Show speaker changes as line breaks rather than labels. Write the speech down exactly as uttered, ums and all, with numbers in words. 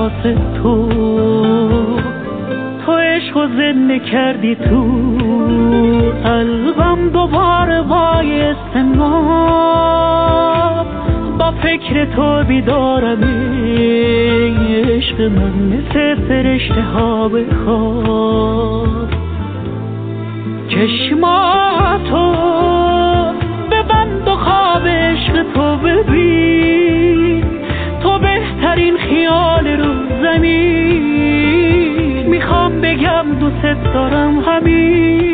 واسه تو، تو عشقو زنده کردی تو قلبم، دوباره وای استناب با فکر تو بیدارم عشق من، مثل فرشته ها به خواب. چشماتو ببند و خواب عشق تو ببین، تو بهترین خیال رو زمین، میخوام بگم دوست دارم همین.